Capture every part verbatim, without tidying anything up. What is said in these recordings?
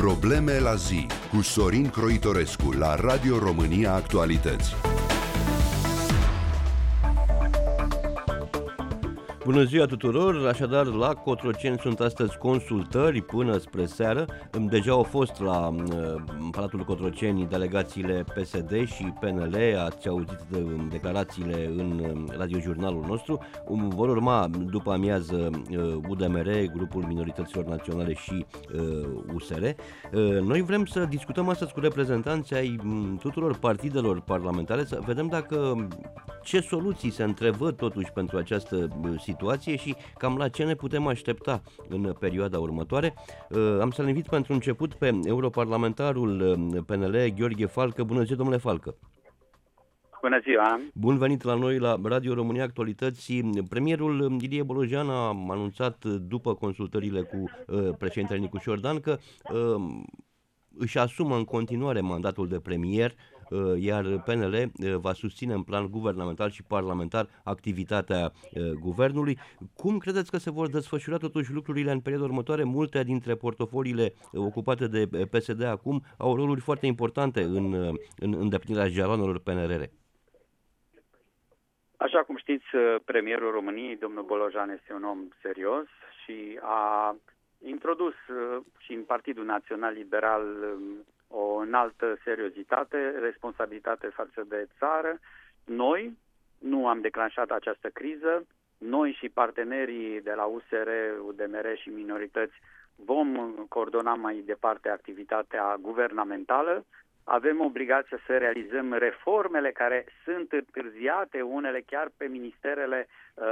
Probleme la zi cu Sorin Croitorescu la Radio România Actualități. Bună ziua tuturor, așadar la Cotroceni sunt astăzi consultări până spre seară. Deja au fost la uh, Palatul Cotroceni delegațiile P S D și P N L, ați auzit de, declarațiile în uh, radiojurnalul nostru. Um, vor urma după amiază uh, U D M R, Grupul Minorităților Naționale și uh, U S R. Uh, noi vrem să discutăm astăzi cu reprezentanții ai um, tuturor partidelor parlamentare, să vedem dacă ce soluții se întrevăd totuși pentru această uh, situație și cam la ce ne putem aștepta în perioada următoare. Am să-l invit pentru început pe europarlamentarul P N L, Gheorghe Falcă. Bună ziua, domnule Falcă! Bună ziua! Bun venit la noi la Radio România Actualități. Premierul Ilie Bolojan a anunțat după consultările cu președintele Nicu Șordan că își asumă în continuare mandatul de premier, iar P N L va susține în plan guvernamental și parlamentar activitatea guvernului. Cum credeți că se vor desfășura totuși lucrurile în perioada următoare? Multe dintre portofoliile ocupate de P S D acum au roluri foarte importante în, în îndeplinirea jaloanelor P N R R. Așa cum știți, premierul României, domnul Bolojan, este un om serios și a introdus și în Partidul Național Liberal o înaltă seriozitate, responsabilitate față de țară. Noi nu am declanșat această criză. Noi și partenerii de la U S R, U D M R și minorități vom coordona mai departe activitatea guvernamentală. Avem obligația să realizăm reformele care sunt întârziate, unele chiar pe ministerele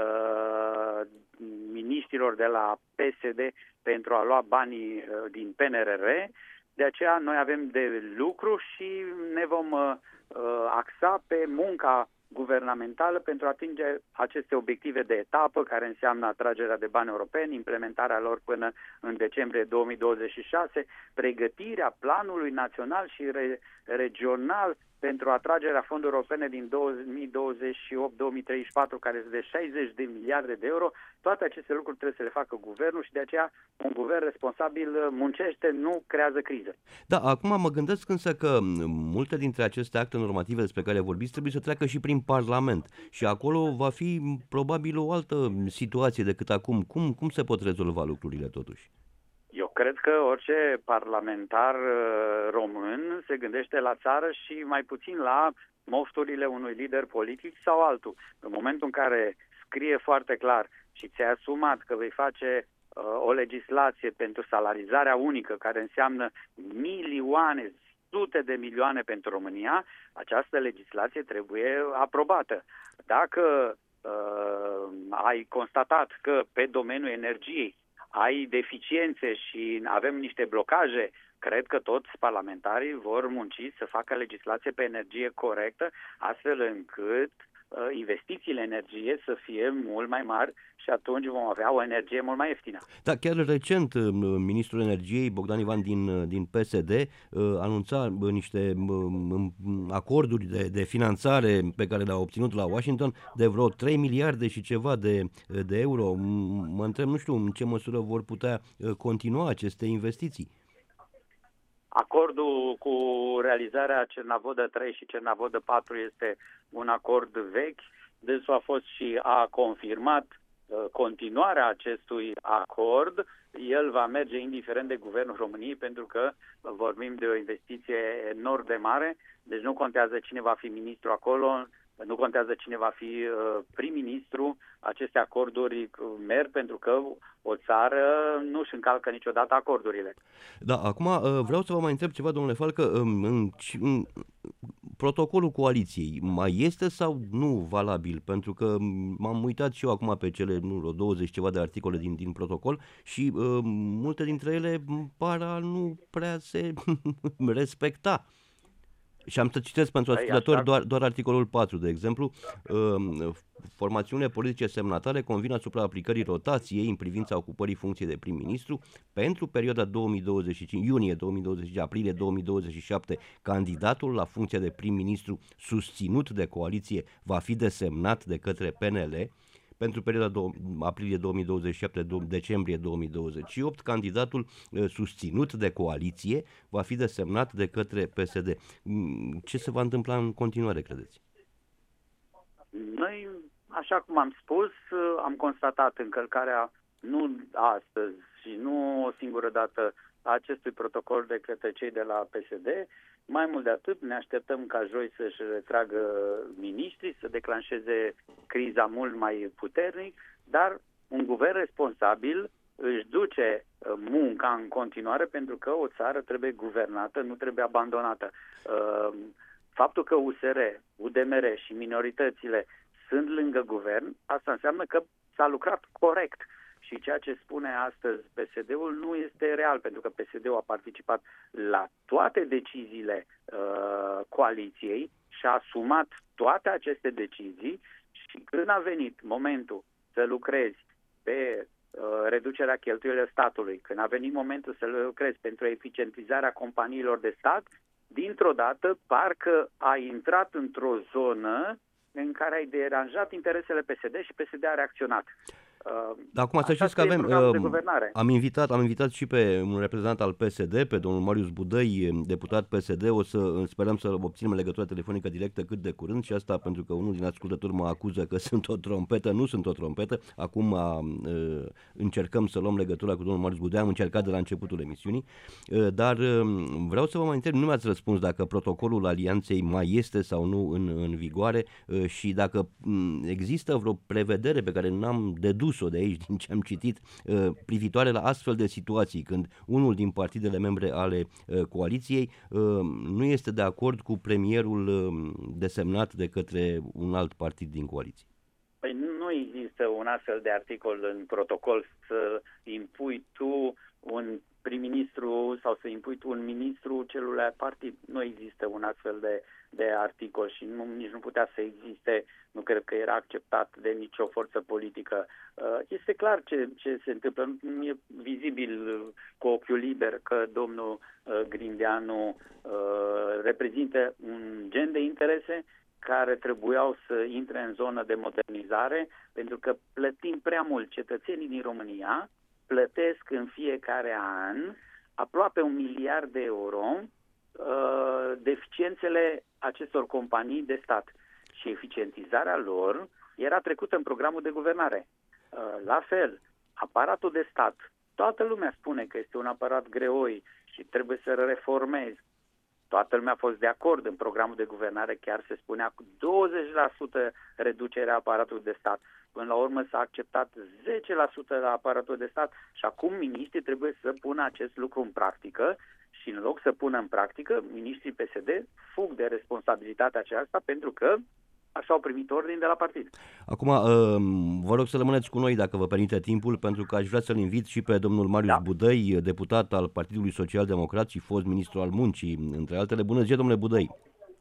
uh, miniștrilor de la P S D pentru a lua banii uh, din P N R R. De aceea noi avem de lucru și ne vom uh, axa pe munca guvernamentală pentru a atinge aceste obiective de etapă, care înseamnă atragerea de bani europeni, implementarea lor până în decembrie două mii douăzeci și șase, pregătirea planului național și re- regional pentru atragerea fondurilor europene din două mii douăzeci și opt două mii treizeci și patru, care este de șaizeci de miliarde de euro. Toate aceste lucruri trebuie să le facă guvernul și de aceea un guvern responsabil muncește, nu creează criză. Da, acum mă gândesc însă că multe dintre aceste acte normative despre care vorbiți trebuie să treacă și prin Parlament și acolo va fi probabil o altă situație decât acum. Cum, cum se pot rezolva lucrurile totuși? Eu cred că orice parlamentar român se gândește la țară și mai puțin la mofturile unui lider politic sau altul. În momentul în care scrie foarte clar și ți-ai asumat că vei face uh, o legislație pentru salarizarea unică, care înseamnă milioane, sute de milioane pentru România, această legislație trebuie aprobată. Dacă uh, ai constatat că pe domeniul energiei ai deficiențe și avem niște blocaje, cred că toți parlamentarii vor munci să facă legislație pe energie corectă, astfel încât uh, investițiile în energie să fie mult mai mari și atunci vom avea o energie mult mai ieftină. Da, chiar recent ministrul energiei Bogdan Ivan din, din P S D anunța niște acorduri de, de finanțare pe care le-a obținut la Washington de vreo trei miliarde și ceva de, de euro. Mă întreb, nu știu, în ce măsură vor putea continua aceste investiții. Acordul cu realizarea Cernavodă trei și Cernavodă patru este un acord vechi. Dânsul a fost și a confirmat continuarea acestui acord. El va merge indiferent de Guvernul României, pentru că vorbim de o investiție enorm de mare, deci nu contează cine va fi ministru acolo, nu contează cine va fi prim-ministru, aceste acorduri merg pentru că o țară nu își încalcă niciodată acordurile. Da, acum vreau să vă mai întreb ceva, domnule Falcă, în, în, în protocolul coaliției mai este sau nu valabil? Pentru că m-am uitat și eu acum pe cele nu, douăzeci ceva de articole din, din protocol și uh, multe dintre ele par a nu prea se respecta. Și am să citesc pentru ascultători doar, doar articolul patru, de exemplu. Formațiunile politice semnatare convin asupra aplicării rotației în privința ocupării funcției de prim-ministru pentru perioada două mii douăzeci și cinci, iunie două mii douăzeci și cinci, aprilie două mii douăzeci și șapte. Candidatul la funcția de prim-ministru susținut de coaliție va fi desemnat de către P N L. pentru perioada aprilie două mii douăzeci și șapte - decembrie două mii douăzeci și opt, candidatul susținut de coaliție va fi desemnat de către P S D. Ce se va întâmpla în continuare, credeți? Noi, așa cum am spus, am constatat încălcarea nu astăzi și nu o singură dată a acestui protocol de către cei de la P S D. Mai mult de atât, ne așteptăm ca joi să-și retragă miniștrii, să declanșeze criza mult mai puternic, dar un guvern responsabil își duce munca în continuare, pentru că o țară trebuie guvernată, nu trebuie abandonată. Faptul că U S R, U D M R și minoritățile sunt lângă guvern, asta înseamnă că s-a lucrat corect. Și ceea ce spune astăzi P S D-ul nu este real, pentru că P S D-ul a participat la toate deciziile uh, coaliției și a asumat toate aceste decizii și când a venit momentul să lucrezi pe uh, reducerea cheltuielilor statului, când a venit momentul să lucrezi pentru eficientizarea companiilor de stat, dintr-o dată parcă ai intrat într-o zonă în care ai deranjat interesele P S D și P S D a reacționat. Dar acum să știți că avem, am invitat, am invitat și pe un reprezentant al P S D, pe domnul Marius Budăi, deputat P S D, o să sperăm să obținem legătura telefonică directă cât de curând și asta pentru că unul din ascultători mă acuză că sunt o trompetă, nu sunt o trompetă, acum a, încercăm să luăm legătura cu domnul Marius Budăi, am încercat de la începutul emisiunii, dar vreau să vă mai întreb, nu mi-ați răspuns dacă protocolul alianței mai este sau nu în, în vigoare și dacă există vreo prevedere pe care n-am dedus de aici, din ce am citit, privitoare la astfel de situații, când unul din partidele membre ale coaliției nu este de acord cu premierul desemnat de către un alt partid din coaliție. Păi nu există un astfel de articol în protocol să impui tu un prim-ministru sau să impui tu un ministru celuilalt partid. Nu există un astfel de, de articol și nu, nici nu putea să existe, nu cred că era acceptat de nicio forță politică. Este clar ce, ce se întâmplă, nu e vizibil cu ochiul liber că domnul Grindeanu reprezintă un gen de interese care trebuiau să intre în zonă de modernizare, pentru că plătim prea mult. Cetățenii din România plătesc în fiecare an aproape un miliard de euro uh, deficiențele acestor companii de stat. Și eficientizarea lor era trecută în programul de guvernare. Uh, la fel, aparatul de stat. Toată lumea spune că este un aparat greoi și trebuie să reformezi. Toată lumea a fost de acord în programul de guvernare, chiar se spunea cu douăzeci la sută reducerea aparatului de stat. Până la urmă s-a acceptat zece la sută la aparatul de stat și acum miniștrii trebuie să pună acest lucru în practică și în loc să pună în practică, miniștrii P S D fug de responsabilitatea aceasta pentru că așa au primit ordini de la partid. Acum, vă rog să rămâneți cu noi dacă vă permite timpul, pentru că aș vrea să-l invit și pe domnul Marius da. Budăi, deputat al Partidului Social Democrat și fost ministru al muncii, între altele. Bună ziua, domnule Budăi!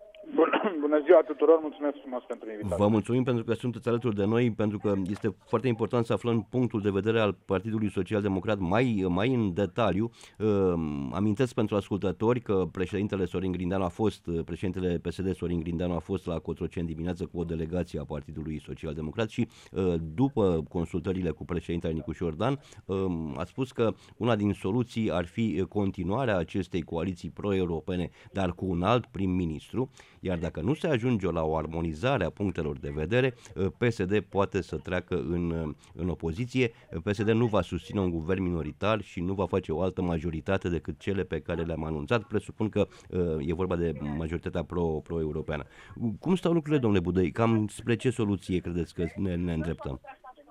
Bună ziua tuturor, mulțumesc frumos pentru invitație. Vă mulțumim pentru că sunteți alături de noi, pentru că este foarte important să aflăm punctul de vedere al Partidului Social Democrat mai, mai în detaliu. Amintesc pentru ascultători că președintele Sorin Grindeanu a fost, președintele P S D Sorin Grindeanu a fost la Cotroceni dimineață cu o delegație a Partidului Social Democrat și după consultările cu președintele Nicușor Dan a spus că una din soluții ar fi continuarea acestei coaliții pro-europene, dar cu un alt prim-ministru, iar dacă nu se ajunge la o armonizare a punctelor de vedere, P S D poate să treacă în, în opoziție. P S D nu va susține un guvern minoritar și nu va face o altă majoritate decât cele pe care le-am anunțat. Presupun că e vorba de majoritatea pro, pro-europeană. Cum stau lucrurile, domnule Budăi? Cam spre ce soluție credeți că ne, ne îndreptăm?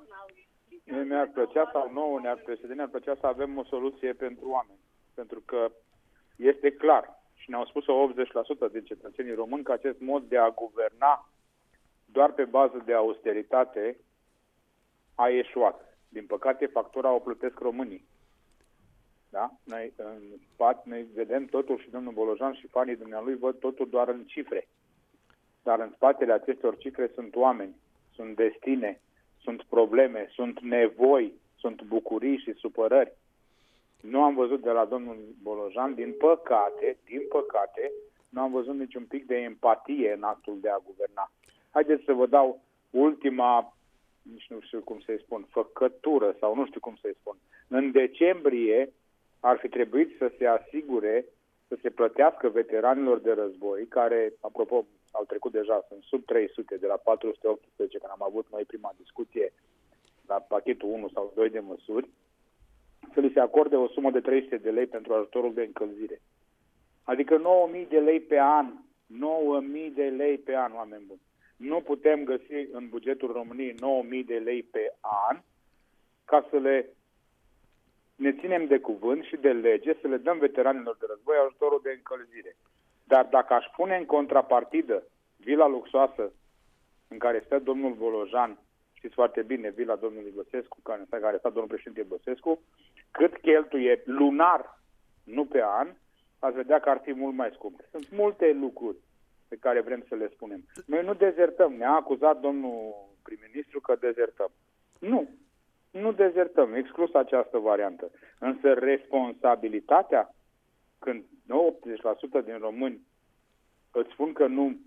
Ne-ar plăcea sau nouă, ne-ar, P S D ne-ar plăcea să avem o soluție pentru oameni. Pentru că este clar, și ne-au spus-o optzeci la sută din cetățenii români, că acest mod de a guverna doar pe bază de austeritate a eșuat. Din păcate, factura o plătesc românii. Da? Noi, în spate, noi vedem totul și domnul Bolojan și fanii dumnealui văd totul doar în cifre. Dar în spatele acestor cifre sunt oameni, sunt destine, sunt probleme, sunt nevoi, sunt bucurii și supărări. Nu am văzut de la domnul Bolojan, din păcate, din păcate, nu am văzut niciun pic de empatie în actul de a guverna. Haideți să vă dau ultima nici nu știu cum să-i spun, făcătură sau nu știu cum să-i spun. În decembrie ar fi trebuit să se asigure, să se plătească veteranilor de război, care, apropo, au trecut deja, sunt sub trei sute, de la patru sute optsprezece, când am avut noi prima discuție la pachetul unu sau doi de măsuri, să li se acorde o sumă de trei sute de lei pentru ajutorul de încălzire. Adică nouă mii de lei pe an. nouă mii de lei pe an, oameni buni. Nu putem găsi în bugetul României nouă mii de lei pe an ca să le ne ținem de cuvânt și de lege, să le dăm veteranilor de război ajutorul de încălzire. Dar dacă aș pune în contrapartidă vila luxoasă în care stă domnul Bolojan, știți foarte bine, vila domnului Băsescu, care, în care stă domnul președinte Băsescu, cât cheltuie lunar, nu pe an, ați vedea că ar fi mult mai scump. Sunt multe lucruri pe care vrem să le spunem. Noi nu dezertăm. Ne-a acuzat domnul prim-ministru că dezertăm. Nu. Nu dezertăm. Exclus această variantă. Însă responsabilitatea, când optzeci la sută din români îți spun că nu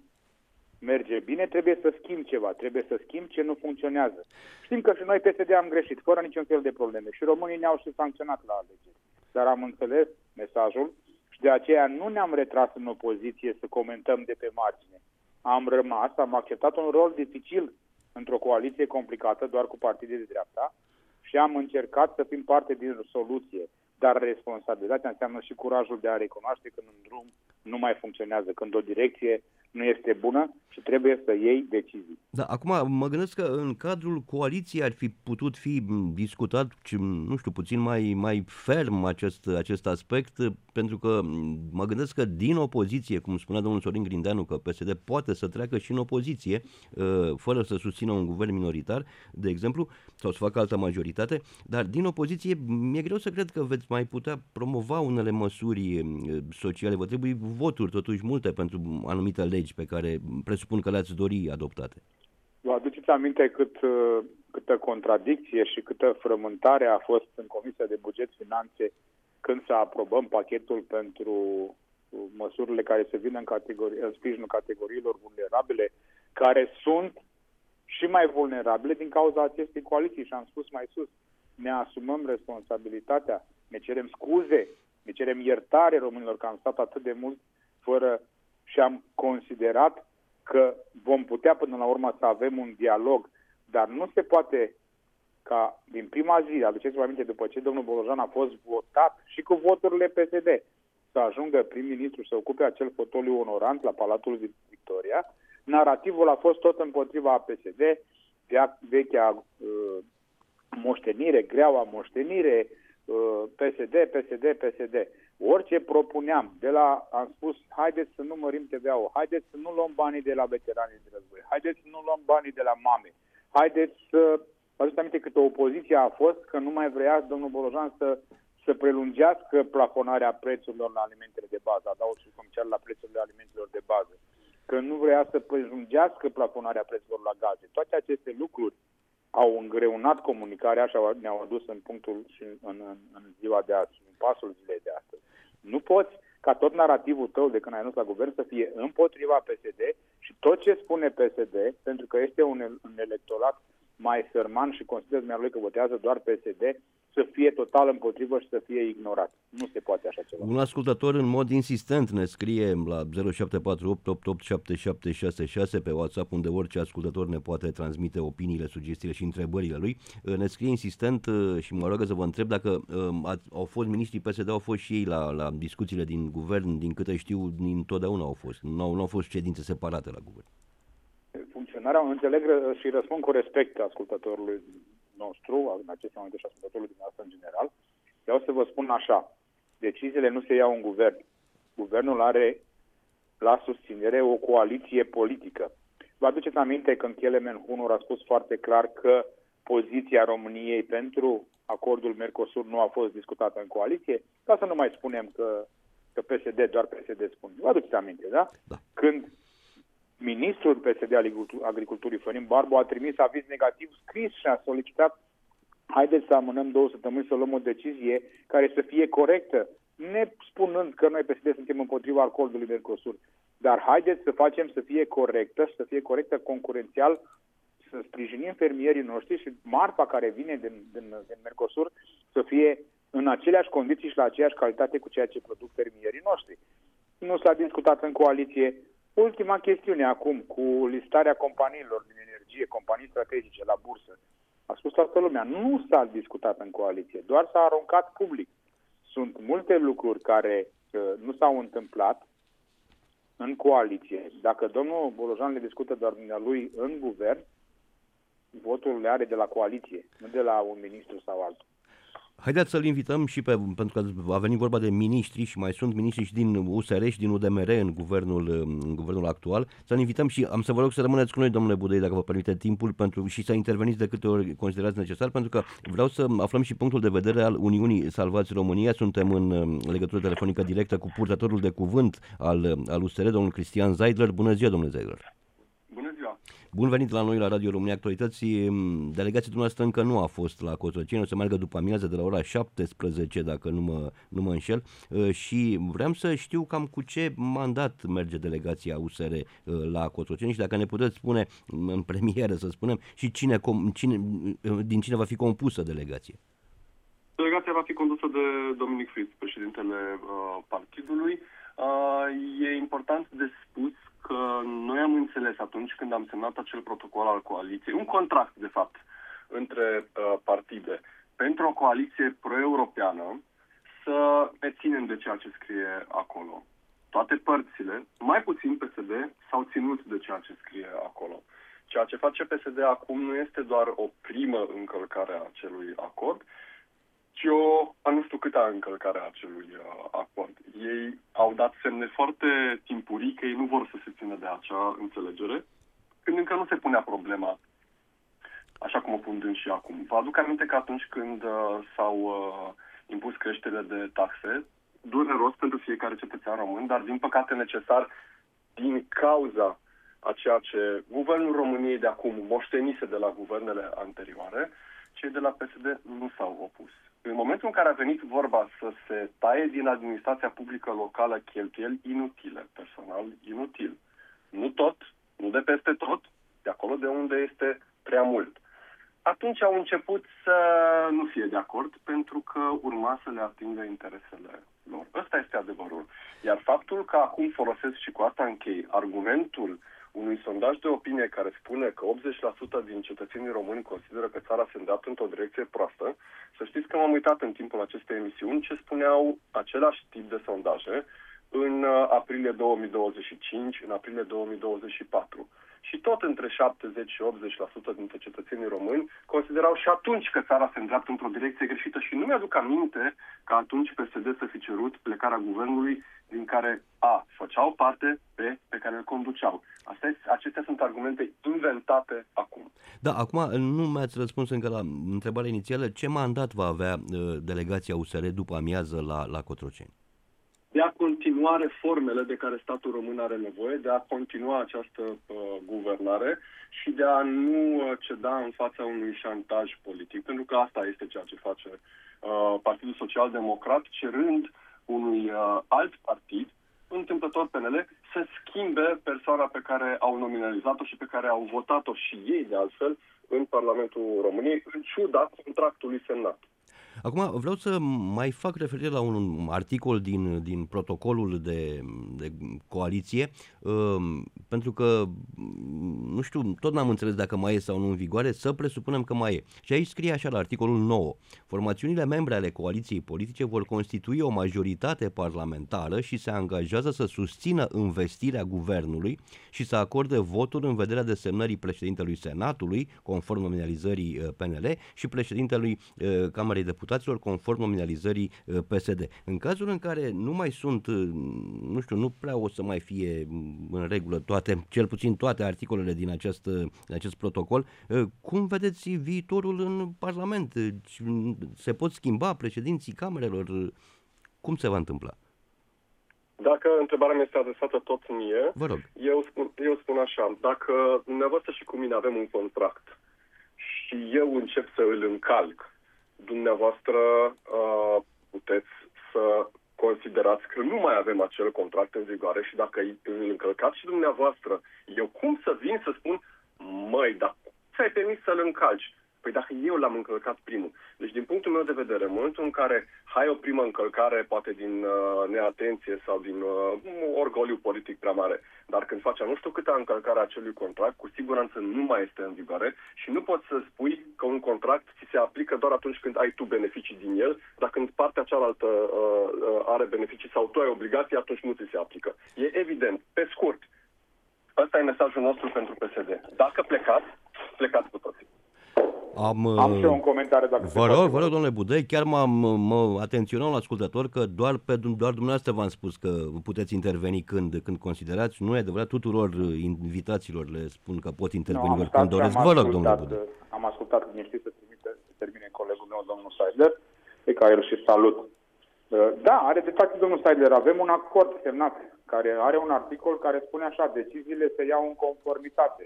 merge bine, trebuie să schimbi ceva. Trebuie să schimbi ce nu funcționează. Știm că și noi P S D am greșit, fără niciun fel de probleme. Și românii ne-au și sancționat la alegeri. Dar am înțeles mesajul. De aceea nu ne-am retras în opoziție să comentăm de pe margine. Am rămas, am acceptat un rol dificil într-o coaliție complicată, doar cu partide de dreapta, și am încercat să fim parte din soluție. Dar responsabilitatea înseamnă și curajul de a recunoaște când un drum nu mai funcționează, când o direcție nu este bună și trebuie să iei decizii. Da, acum mă gândesc că în cadrul coaliției ar fi putut fi discutat, nu știu, puțin mai, mai ferm acest, acest aspect, pentru că mă gândesc că din opoziție, cum spunea domnul Sorin Grindeanu, că P S D poate să treacă și în opoziție, fără să susțină un guvern minoritar, de exemplu, sau să facă altă majoritate, dar din opoziție mi-e greu să cred că veți mai putea promova unele măsuri sociale. Vă trebuie voturi, totuși, multe pentru anumite legi pe care presupun că le-ați dori adoptate. Vă aduceți aminte cât, câtă contradicție și câtă frământare a fost în Comisia de Buget Finanțe când să aprobăm pachetul pentru măsurile care se vin în, categorie, în sprijinul categoriilor vulnerabile, care sunt și mai vulnerabile din cauza acestei coaliții. Și am spus mai sus, ne asumăm responsabilitatea, ne cerem scuze, ne cerem iertare românilor că am stat atât de mult fără și am considerat că vom putea până la urmă să avem un dialog, dar nu se poate ca din prima zi, aduceți-vă aminte, după ce domnul Bolojan a fost votat și cu voturile P S D, să ajungă prim-ministru să ocupe acel fotoliu onorant la Palatul Victoria, narativul a fost tot împotriva P S D, vechea uh, moștenire, greaua moștenire, uh, P S D, P S D, P S D. Orice propuneam, de la, am spus, haideți să nu mărim T V A-ul, haideți să nu luăm banii de la veteranii de război, haideți să nu luăm banii de la mame, haideți să, vă aduceți aminte câtă opoziție a fost, că nu mai vrea domnul Bolojan să, să prelungească plafonarea prețurilor la alimentele de bază, adaugul comercial la prețurile alimentelor de bază, că nu vrea să prelungească plafonarea prețurilor la gaze. Toate aceste lucruri au îngreunat comunicarea și ne-au adus în punctul și în, în, în ziua de azi, în pasul zilei de astăzi. Nu poți ca tot narativul tău de când ai ajuns la guvern să fie împotriva P S D și tot ce spune P S D, pentru că este un, un electorat mai sărman și consideră dumneavoastră că votează doar P S D, să fie total împotrivă și să fie ignorat. Nu se poate așa ceva. Un ascultător în mod insistent ne scrie la zero șapte patru opt opt opt șapte șapte șase șase pe WhatsApp, unde orice ascultător ne poate transmite opiniile, sugestiile și întrebările lui. Ne scrie insistent și mă roagă să vă întreb dacă au fost miniștrii P S D, au fost și ei la, la discuțiile din guvern, din câte știu, întotdeauna au fost. Nu au, nu au fost ședințe separate la guvern. Funcționarea, înțeleg și răspund cu respect ascultătorului nostru, în acest moment și ascultătorului dumneavoastră în general. Vreau să vă spun așa, deciziile nu se iau în guvern. Guvernul are la susținere o coaliție politică. Vă aduceți aminte când Kelemen Hunor a spus foarte clar că poziția României pentru acordul Mercosur nu a fost discutată în coaliție? Ca să nu mai spunem că, că P S D, doar P S D spune. Vă aduceți aminte, da? Da. Când ministrul P S D Agriculturii, Florin Barbu, a trimis aviz negativ scris și a solicitat haideți să amânăm două săptămâni să luăm o decizie care să fie corectă, ne spunând că noi P S D suntem împotriva acordului Mercosur. Dar haideți să facem să fie corectă și să fie corectă concurențial, să sprijinim fermierii noștri și marfa care vine din, din, din Mercosur să fie în aceleași condiții și la aceeași calitate cu ceea ce produc fermierii noștri. Nu s-a discutat în coaliție. Ultima chestiune acum, cu listarea companiilor din energie, companii strategice la bursă. A spus toată lumea, nu s-a discutat în coaliție, doar s-a aruncat public. Sunt multe lucruri care uh, nu s-au întâmplat în coaliție. Dacă domnul Bolojan le discută doar dumnealui în guvern, votul le are de la coaliție, nu de la un ministru sau altul. Haideți să-l invităm și pe, pentru că a venit vorba de miniștri și mai sunt miniștri și din U S R și din U D M R în guvernul, în guvernul actual. Să-l invităm și am să vă rog să rămâneți cu noi, domnule Budăi, dacă vă permite timpul, pentru, și să interveniți de câte ori considerați necesar, pentru că vreau să aflăm și punctul de vedere al Uniunii Salvați România. Suntem în legătură telefonică directă cu purtătorul de cuvânt al, al U S R, domnul Cristian Zeidler. Bună ziua, domnule Zeidler! Bună ziua! Bun venit la noi la Radio România Actualități. Delegația dumneavoastră încă nu a fost la Cotroceni, o să meargă după amiază de la ora șaptesprezece, dacă nu mă, nu mă înșel, și vreau să știu cam cu ce mandat merge delegația U S R la Cotroceni și dacă ne puteți spune în premieră, să spunem, și cine, cine, din cine va fi compusă delegația. Delegația va fi condusă de Dominic Fritz, președintele uh, partidului. Uh, e important de spus că noi am înțeles atunci când am semnat acel protocol al coaliției, un contract, de fapt, între uh, partide, pentru o coaliție pro-europeană, să ne ținem de ceea ce scrie acolo. Toate părțile, mai puțin P S D, s-au ținut de ceea ce scrie acolo. Ceea ce face P S D acum nu este doar o primă încălcare a acelui acord, ci o, a nu știu câta încălcare a acelui uh, acord. Ei au dat semne foarte timpurii că ei nu vor să se țină de acea înțelegere, când încă nu se punea problema așa cum o pun dâns și acum. Vă aduc aminte că atunci când uh, s-au uh, impus creșterile de taxe, dureros pentru fiecare cetățean român, dar din păcate necesar din cauza a ceea ce guvernul României de acum moștenise de la guvernele anterioare, cei de la P S D nu s-au opus. În momentul în care a venit vorba să se taie din administrația publică locală cheltuieli inutile, personal inutil, nu tot, nu de peste tot, de acolo de unde este prea mult, atunci au început să nu fie de acord pentru că urma să le atingă interesele lor. Ăsta este adevărul. Iar faptul că acum folosesc, și cu asta închei, argumentul unui sondaj de opinie care spune că optzeci la sută din cetățenii români consideră că țara se îndreaptă într-o direcție proastă, să știți că m-am uitat în timpul acestei emisiuni ce spuneau același tip de sondaje în aprilie două mii douăzeci și cinci, în aprilie două mii douăzeci și patru. Și tot între șaptezeci și optzeci la sută dintre cetățenii români considerau și atunci că țara se îndreaptă într-o direcție greșită și nu mi-aduc aminte că atunci P S D să fi cerut plecarea guvernului din care A, făceau parte, B, pe care îl conduceau. Astea, acestea sunt argumente inventate acum. Da, acum nu mi-ați răspuns încă la întrebarea inițială. Ce mandat va avea uh, delegația U S R după amiază la, la Cotroceni? De a continua reformele de care statul român are nevoie, de a continua această uh, guvernare și de a nu uh, ceda în fața unui șantaj politic, pentru că asta este ceea ce face uh, Partidul Social Democrat, cerând unui uh, alt partid, întâmplător P N L, să schimbe persoana pe care au nominalizat-o și pe care au votat-o și ei, de altfel, în Parlamentul României, în ciuda contractului semnat. Acum vreau să mai fac referire la un articol din, din protocolul de, de coaliție, pentru că, nu știu, tot n-am înțeles dacă mai e sau nu în vigoare, să presupunem că mai e. Și aici scrie așa la articolul nouă: formațiunile membre ale coaliției politice vor constitui o majoritate parlamentară și se angajează să susțină învestirea guvernului și să acorde votul în vederea desemnării președintelui Senatului, conform nominalizării P N L, și președintelui Camerei Deputaților, conform nominalizării P S D. În cazul în care nu mai sunt, nu știu, nu prea o să mai fie în regulă toate, cel puțin toate articolele din acest, din acest protocol, cum vedeți viitorul în Parlament? Se pot schimba președinții camerelor? Cum se va întâmpla? Dacă întrebarea mi este adresată tot mie, vă rog. Eu spun, eu spun așa: dacă dumneavoastră și cu mine avem un contract și eu încep să îl încalc, dumneavoastră uh, puteți să considerați că nu mai avem acel contract în vigoare și dacă îl încălcați și dumneavoastră, eu cum să vin să spun, măi, dar ți-ai permis să-l încalci? Păi dacă eu l-am încălcat primul. Deci, din punctul meu de vedere, în momentul în care ai o primă încălcare, poate din uh, neatenție sau din uh, orgoliu politic prea mare, dar când faci nu știu câtă încălcare a acelui contract, cu siguranță nu mai este în vigoare și nu poți să spui că un contract ți se aplică doar atunci când ai tu beneficii din el, dar când partea cealaltă uh, uh, are beneficii sau tu ai obligații, atunci nu ți se aplică. E evident. Pe scurt, ăsta e mesajul nostru pentru P S D. Dacă plecați, plecați cu toții. Am, Am și eu un comentariu. Dacă vă rog, vă rog, domnule Budăi, chiar m-am mă atenționat la ascultător că doar, pe, doar dumneavoastră v-am spus că puteți interveni când, când considerați. Nu e adevărat, tuturor invitaților le spun că pot interveni no, oricând doresc. Vă rog, domnule Budăi. Am ascultat liniștit să trimite, să termine colegul meu, domnul Seidler, pe care îl și salut. Da, are dreptate domnul Seidler. Avem un acord semnat care are un articol care spune așa: deciziile se iau în conformitate.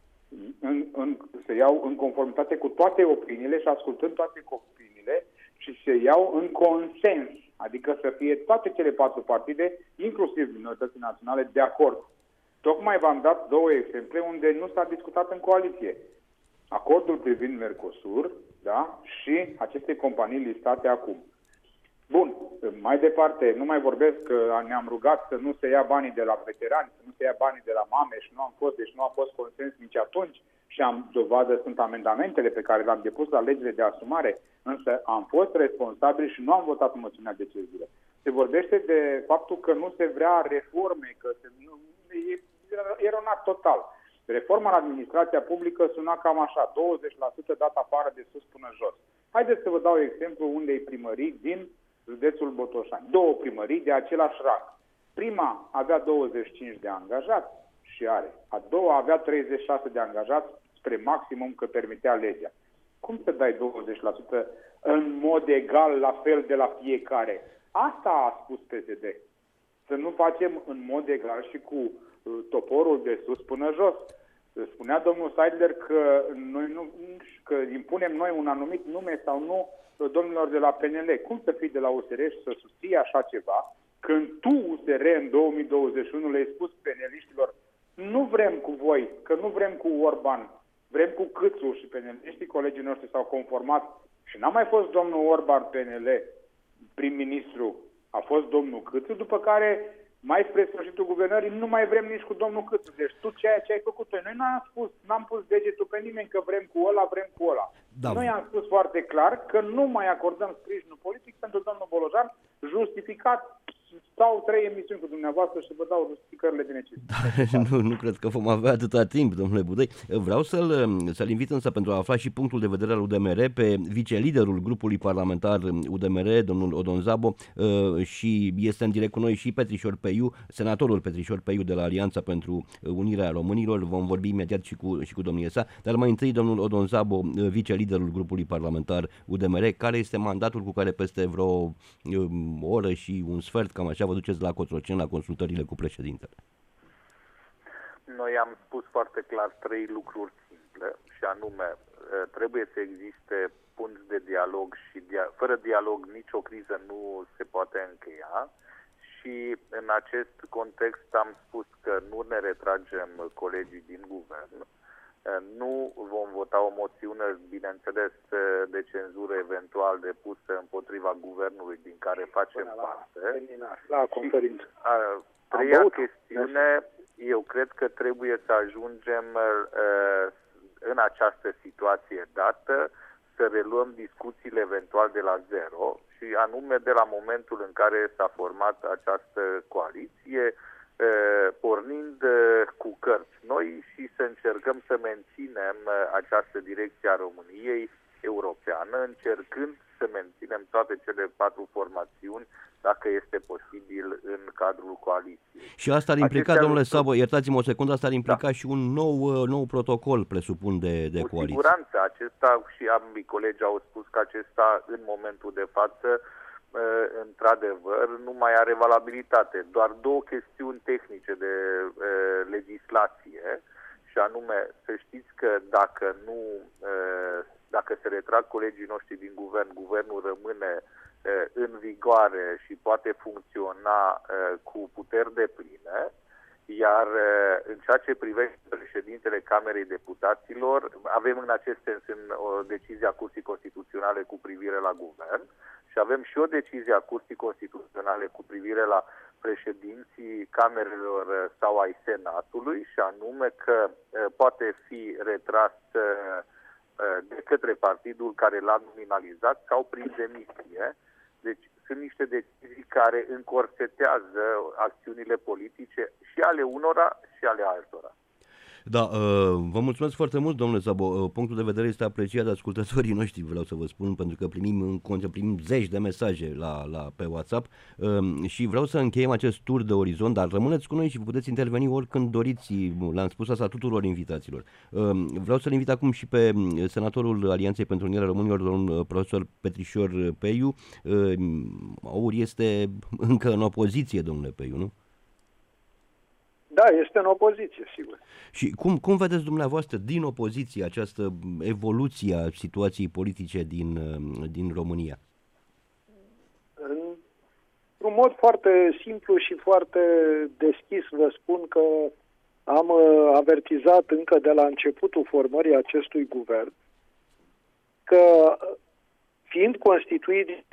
În, în, se iau în conformitate cu toate opiniile și ascultând toate opiniile și se iau în consens, adică să fie toate cele patru partide, inclusiv minorității naționale, de acord. Tocmai v-am dat două exemple unde nu s-a discutat în coaliție. Acordul privind Mercosur, da, și aceste companii listate acum. Bun, mai departe, nu mai vorbesc că ne-am rugat să nu se ia banii de la veterani, să nu se ia banii de la mame și nu am fost, deci nu a fost consens nici atunci și am dovadă, sunt amendamentele pe care le-am depus la legile de asumare, însă am fost responsabili și nu am votat în moțiunea de cezură. Se vorbește de faptul că nu se vrea reforme, că se, nu, e eronat total. Reforma în administrația publică suna cam așa, douăzeci la sută dat afară de sus până jos. Haideți să vă dau exemplu unei primării din județul Botoșani. Două primării de același rang. Prima avea douăzeci și cinci de angajați și are. A doua avea treizeci și șase de angajați spre maximum că permitea legea. Cum să dai douăzeci la sută în mod egal la fel de la fiecare? Asta a spus P S D. Să nu facem în mod egal și cu toporul de sus până jos. Spunea domnul Seidler că, noi nu, că impunem noi un anumit nume sau nu domnilor de la P N L. Cum să fii de la U S R și să susții așa ceva când tu, U S R, în două mii douăzeci și unu le-ai spus P N L-iștilor nu vrem cu voi, că nu vrem cu Orban, vrem cu Câțu, și P N L-iștii, colegii noștri s-au conformat și n-a mai fost domnul Orban P N L prim-ministru, a fost domnul Câțu, după care mai spre sfârșitul guvernării nu mai vrem nici cu domnul Câțu. Deci tu ceea ce ai făcut noi, noi n-am spus, n-am pus degetul pe nimeni că vrem cu ăla, vrem cu ăla. Da. Noi am spus foarte clar că nu mai acordăm sprijinul politic pentru domnul Bolojan, justificat. Stau trei emisiuni cu dumneavoastră și vă dau justificările de necesitate. Da, nu, nu cred că vom avea atâta timp, domnule Budăi. Vreau să-l, să-l invit însă pentru a afla și punctul de vedere al U D M R pe viceliderul grupului parlamentar U D M R, domnul Odon Zabo, și este în direct cu noi și Petrișor Peiu, senatorul Petrișor Peiu de la Alianța pentru Unirea Românilor. Vom vorbi imediat și cu, și cu domnia sa, dar mai întâi domnul Odon Zabo, viceliderul grupului parlamentar U D M R, care este mandatul cu care peste vreo um, oră și un sfert, cam așa, vă duceți la Cotroceni la consultările cu președintele. Noi am spus foarte clar trei lucruri simple și anume trebuie să existe punți de dialog și dia- fără dialog nicio criză nu se poate încheia și în acest context am spus că nu ne retragem colegii din guvern. Nu vom vota o moțiune, bineînțeles, de cenzură eventual depusă împotriva guvernului din care facem la, parte. La conferință. A treia chestiune, eu cred că trebuie să ajungem în această situație dată să reluăm discuțiile eventual de la zero și anume de la momentul în care s-a format această coaliție, pornind cu cărți noi și să încercăm să menținem această direcție a României europeană, încercând să menținem toate cele patru formațiuni, dacă este posibil, în cadrul coaliției. Și asta ar implica, Acestea domnule Sabo, iertați-mă o secundă, asta ar implica da. și un nou, nou protocol, presupun, de, de cu coaliție. Cu siguranță, acesta și ambii colegi au spus că acesta, în momentul de față, într-adevăr, nu mai are valabilitate. Doar două chestiuni tehnice de e, legislație și anume, să știți că dacă nu, e, dacă se retrag colegii noștri din guvern, guvernul rămâne e, în vigoare și poate funcționa e, cu puteri depline, Iar în ceea ce privește președintele Camerei Deputaților, avem în acest sens în o decizie a Curții Constituționale cu privire la guvern și avem și o decizie a Curții Constituționale cu privire la președinții Camerelor sau ai Senatului, și anume că poate fi retras de către partidul care l-a nominalizat sau prin demisie. Deci sunt niște decizii care încorsetează acțiunile politice și ale unora și ale altora. Da, vă mulțumesc foarte mult, domnule Szabo. Punctul de vedere este apreciat de ascultătorii noștri, vreau să vă spun, pentru că primim în continuu, primim zeci de mesaje la, la, pe WhatsApp și vreau să încheiem acest tur de orizont, dar rămâneți cu noi și puteți interveni oricând doriți, l-am spus asta tuturor invitaților. Vreau să-l invit acum și pe senatorul Alianței pentru Unirea Românilor, domnul profesor Petrișor Peiu. Aur este încă în opoziție, domnule Peiu, nu? Da, este în opoziție, sigur. Și cum, cum vedeți dumneavoastră din opoziție această evoluție a situației politice din, din România? Într-un mod foarte simplu și foarte deschis vă spun că am avertizat încă de la începutul formării acestui guvern că, fiind constituit din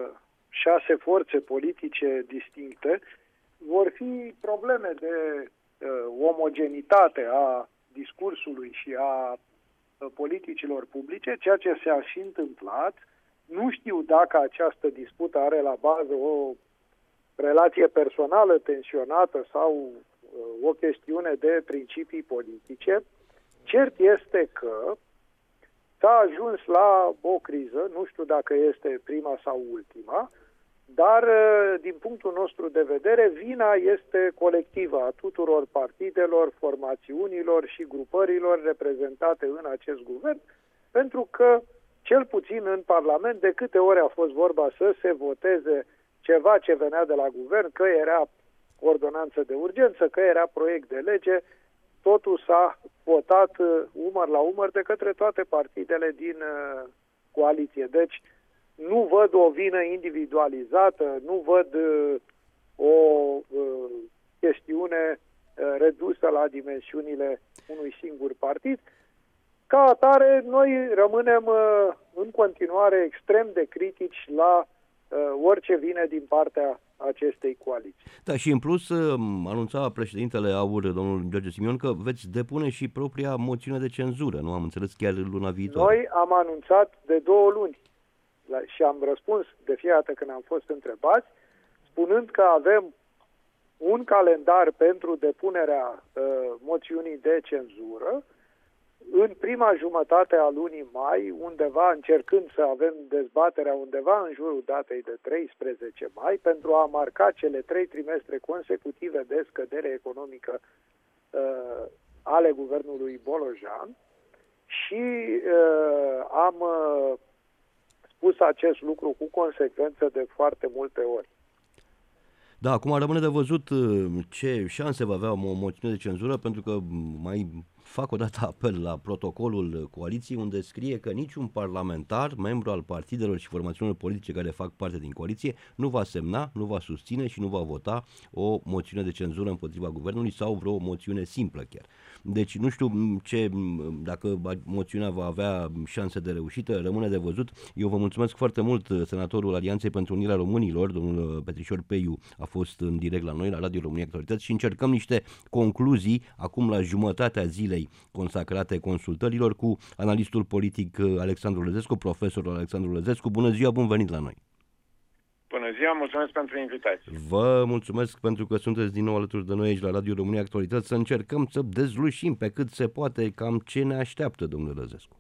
șase forțe politice distincte, vor fi probleme de uh, omogenitate a discursului și a uh, politicilor publice, ceea ce s-a și întâmplat. Nu știu dacă această dispută are la bază o relație personală tensionată sau uh, o chestiune de principii politice. Cert este că s-a ajuns la o criză, nu știu dacă este prima sau ultima, dar, din punctul nostru de vedere, vina este colectivă a tuturor partidelor, formațiunilor și grupărilor reprezentate în acest guvern, pentru că, cel puțin în Parlament, de câte ori a fost vorba să se voteze ceva ce venea de la guvern, că era ordonanță de urgență, că era proiect de lege, totul s-a votat umăr la umăr de către toate partidele din coaliție. Deci, nu văd o vină individualizată, nu văd uh, o uh, chestiune uh, redusă la dimensiunile unui singur partid. Ca atare, noi rămânem uh, în continuare extrem de critici la uh, orice vine din partea acestei coaliții. Da, și în plus anunța președintele AUR, domnul George Simion, că veți depune și propria moțiune de cenzură, nu am înțeles, chiar luna viitoare. Noi am anunțat de două luni și am răspuns de fiecare dată când am fost întrebați, spunând că avem un calendar pentru depunerea uh, moțiunii de cenzură în prima jumătate a lunii mai, undeva încercând să avem dezbaterea undeva în jurul datei de treisprezece mai, pentru a marca cele trei trimestre consecutive de scădere economică uh, ale guvernului Bolojan și uh, am uh, spus acest lucru cu consecvență de foarte multe ori. Da, acum rămâne de văzut ce șanse va avea o moțiune de cenzură, pentru că mai fac o dată apel la protocolul coaliției, unde scrie că niciun parlamentar, membru al partidelor și formațiunilor politice care fac parte din coaliție, nu va semna, nu va susține și nu va vota o moțiune de cenzură împotriva guvernului sau vreo moțiune simplă chiar. Deci nu știu ce, dacă moțiunea va avea șanse de reușită, rămâne de văzut. Eu vă mulțumesc foarte mult, senatorul Alianței pentru Unirea Românilor, domnul Petrișor Peiu, a fost în direct la noi, la Radio România Actualități, și încercăm niște concluzii acum la jumătatea zilei consacrate consultărilor cu analistul politic Alexandru Lăzescu, profesorul Alexandru Lăzescu. Bună ziua, bun venit la noi! Bună ziua, mulțumesc pentru invitație. Vă mulțumesc pentru că sunteți din nou alături de noi aici la Radio România Actualități, să încercăm să dezlușim pe cât se poate cam ce ne așteaptă, domnule Lăzescu.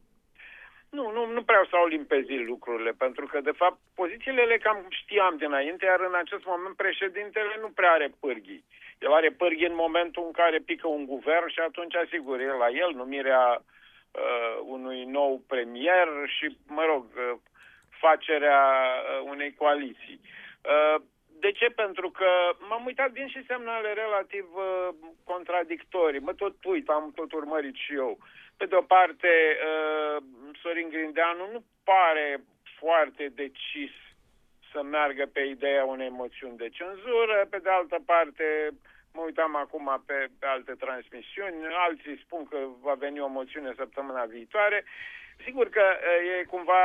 Nu, nu, nu prea s-au limpezit lucrurile, pentru că, de fapt, pozițiile le cam știam dinainte, iar în acest moment președintele nu prea are pârghii. El are pârghii în momentul în care pică un guvern și atunci, asigur, e la el numirea uh, unui nou premier și, mă rog, uh, facerea uh, unei coaliții. Uh, De ce? Pentru că m-am uitat din și semnale relativ uh, contradictorii. Mă tot uit, am tot urmărit și eu. Pe de o parte, uh, Sorin Grindeanu nu pare foarte decis să meargă pe ideea unei moțiuni de cenzură. Pe de altă parte, mă uitam acum pe, pe alte transmisiuni, alții spun că va veni o moțiune săptămâna viitoare. Sigur că e cumva...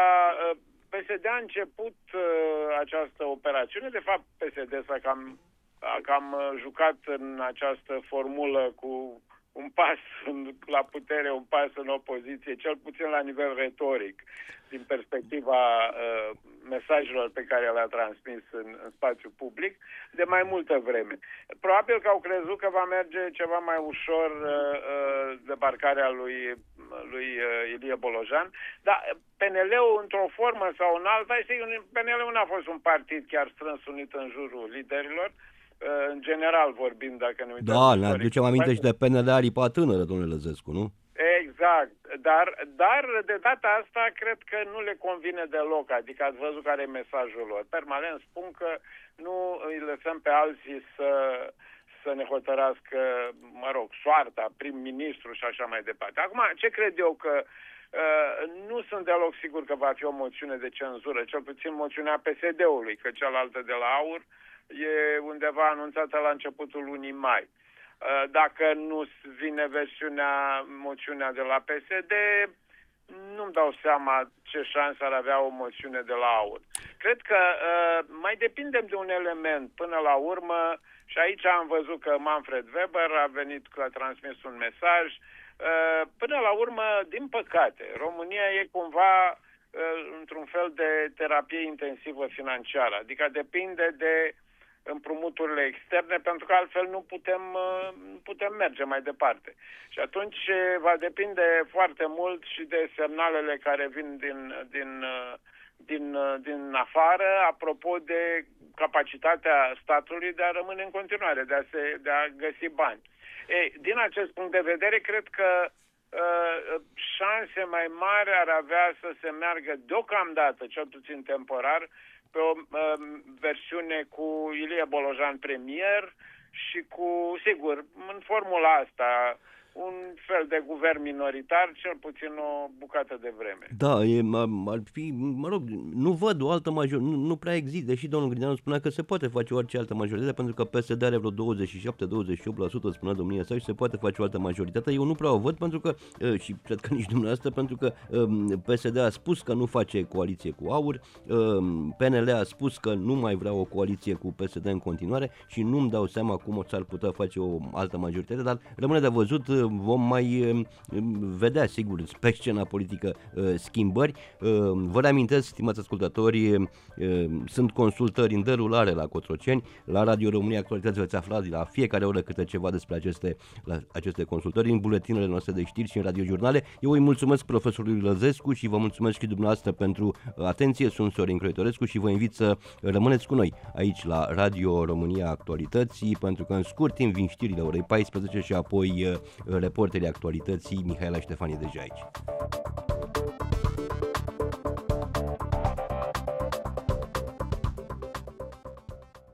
P S D a început această operațiune, de fapt P S D s-a cam, a cam jucat în această formulă cu un pas în, la putere, un pas în opoziție, cel puțin la nivel retoric, din perspectiva uh, mesajelor pe care le-a transmis în, în spațiu public, de mai multă vreme. Probabil că au crezut că va merge ceva mai ușor uh, uh, debarcarea lui, lui uh, Ilie Bolojan, dar P N L-ul, într-o formă sau în alta, P N L-ul n-a fost un partid chiar strâns unit în jurul liderilor, în general vorbind, dacă ne uităm. Da, ne aducem aminte și de P N L aripa tânără, domnule Lăzescu, nu? Exact, dar, dar de data asta cred că nu le convine deloc, adică ați văzut care e mesajul lor. Permanent spun că nu îi lăsăm pe alții să, să ne hotărască, mă rog, soarta, prim-ministru și așa mai departe. Acum, ce cred eu că uh, nu sunt deloc sigur că va fi o moțiune de cenzură, cel puțin moțiunea P S D-ului, că cealaltă de la AUR e undeva anunțată la începutul lunii mai. Dacă nu vine versiunea, moțiunea de la P S D, nu-mi dau seama ce șansă ar avea o moțiune de la AUR. Cred că mai depindem de un element până la urmă, și aici am văzut că Manfred Weber a venit, a transmis un mesaj. Până la urmă, din păcate, România e cumva într-un fel de terapie intensivă financiară, adică depinde de împrumuturile externe, pentru că altfel nu putem, nu putem merge mai departe. Și atunci va depinde foarte mult și de semnalele care vin din, din, din, din afară, apropo de capacitatea statului de a rămâne în continuare, de a, se, de a găsi bani. Ei, din acest punct de vedere, cred că uh, șanse mai mari ar avea să se meargă deocamdată, cel puțin temporar, pe o uh, versiune cu Ilie Bolojan premier și cu, sigur, în formula asta, un fel de guvern minoritar, cel puțin o bucată de vreme. Da, e, ar fi, mă rog, nu văd o altă majoritate, nu, nu prea există, deși domnul Grindeanu spunea că se poate face orice altă majoritate, pentru că P S D are vreo douăzeci și șapte douăzeci și opt la sută, spunea domnia sa, și se poate face o altă majoritate. Eu nu prea o văd, pentru că, și cred că nici dumneavoastră, pentru că P S D a spus că nu face coaliție cu AUR, P N L a spus că nu mai vrea o coaliție cu P S D în continuare și nu-mi dau seama cum o s-ar putea face o altă majoritate, dar rămâne de văzut. Vom mai vedea, sigur, pe scena politică schimbări. Vă reamintesc, stimați ascultători, sunt consultări în derulare la Cotroceni. La Radio România Actualități veți afla la fiecare oră câte ceva despre aceste, la aceste consultări în buletinele noastre de știri și în radiojurnale. Eu îi mulțumesc profesorului Lăzescu și vă mulțumesc și dumneavoastră pentru atenție. Sunt Sorin Croitorescu și vă invit să rămâneți cu noi aici la Radio România Actualități, pentru că în scurt timp vin știrile orei paisprezece și apoi reporterii actualității Mihaela Ștefanie deja aici.